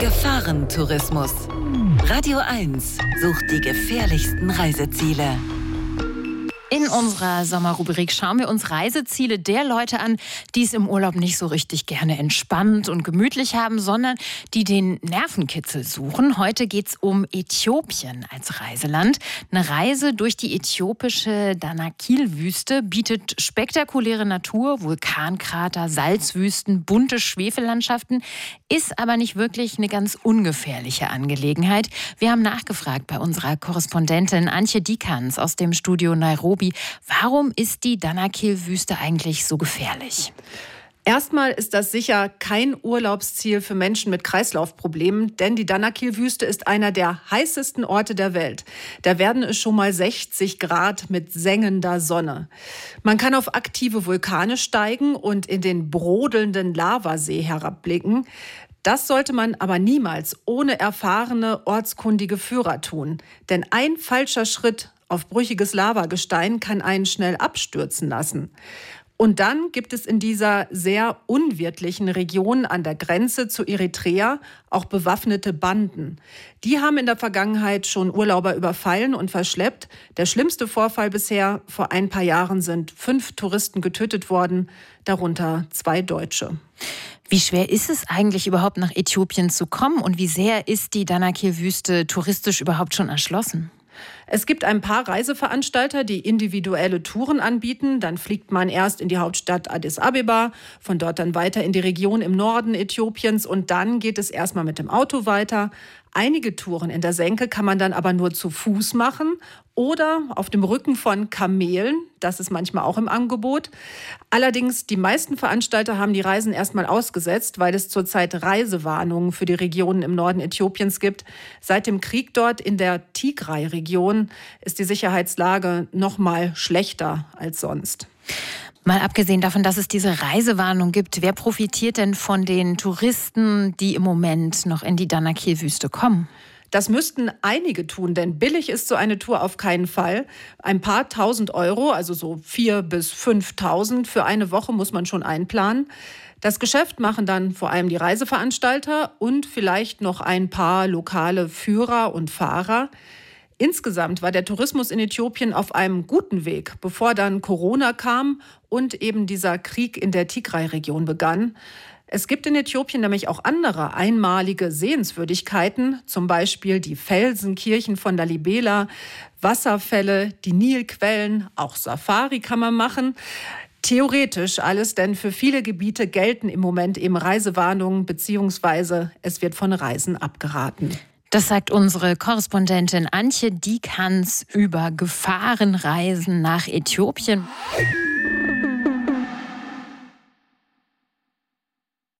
Gefahrentourismus. Radio 1 sucht die gefährlichsten Reiseziele. In unserer Sommerrubrik schauen wir uns Reiseziele der Leute an, die es im Urlaub nicht so richtig gerne entspannt und gemütlich haben, sondern die den Nervenkitzel suchen. Heute geht es um Äthiopien als Reiseland. Eine Reise durch die äthiopische Danakil-Wüste bietet spektakuläre Natur, Vulkankrater, Salzwüsten, bunte Schwefellandschaften, ist aber nicht wirklich eine ganz ungefährliche Angelegenheit. Wir haben nachgefragt bei unserer Korrespondentin Antje Dikans aus dem Studio Nairobi. Warum ist die Danakil-Wüste eigentlich so gefährlich? Erstmal ist das sicher kein Urlaubsziel für Menschen mit Kreislaufproblemen, denn die Danakil-Wüste ist einer der heißesten Orte der Welt. Da werden es schon mal 60 Grad mit sengender Sonne. Man kann auf aktive Vulkane steigen und in den brodelnden Lavasee herabblicken. Das sollte man aber niemals ohne erfahrene, ortskundige Führer tun. Denn ein falscher Schritt auf brüchiges Lavagestein kann einen schnell abstürzen lassen. Und dann gibt es in dieser sehr unwirtlichen Region an der Grenze zu Eritrea auch bewaffnete Banden. Die haben in der Vergangenheit schon Urlauber überfallen und verschleppt. Der schlimmste Vorfall bisher: vor ein paar Jahren sind 5 Touristen getötet worden, darunter 2 Deutsche. Wie schwer ist es eigentlich überhaupt nach Äthiopien zu kommen und wie sehr ist die Danakil-Wüste touristisch überhaupt schon erschlossen? Es gibt ein paar Reiseveranstalter, die individuelle Touren anbieten. Dann fliegt man erst in die Hauptstadt Addis Abeba, von dort dann weiter in die Region im Norden Äthiopiens und dann geht es erstmal mit dem Auto weiter. Einige Touren in der Senke kann man dann aber nur zu Fuß machen oder auf dem Rücken von Kamelen. Das ist manchmal auch im Angebot. Allerdings, die meisten Veranstalter haben die Reisen erstmal ausgesetzt, weil es zurzeit Reisewarnungen für die Regionen im Norden Äthiopiens gibt. Seit dem Krieg dort in der Tigray-Region ist die Sicherheitslage noch mal schlechter als sonst. Mal abgesehen davon, dass es diese Reisewarnung gibt, wer profitiert denn von den Touristen, die im Moment noch in die Danakil-Wüste kommen? Das müssten einige tun, denn billig ist so eine Tour auf keinen Fall. Ein paar tausend Euro, also so 4.000 bis 5.000 für eine Woche muss man schon einplanen. Das Geschäft machen dann vor allem die Reiseveranstalter und vielleicht noch ein paar lokale Führer und Fahrer. Insgesamt war der Tourismus in Äthiopien auf einem guten Weg, bevor dann Corona kam und eben dieser Krieg in der Tigray-Region begann. Es gibt in Äthiopien nämlich auch andere einmalige Sehenswürdigkeiten, zum Beispiel die Felsenkirchen von Lalibela, Wasserfälle, die Nilquellen, auch Safari kann man machen. Theoretisch alles, denn für viele Gebiete gelten im Moment eben Reisewarnungen bzw. es wird von Reisen abgeraten. Das sagt unsere Korrespondentin Antje Dikans über Gefahrenreisen nach Äthiopien.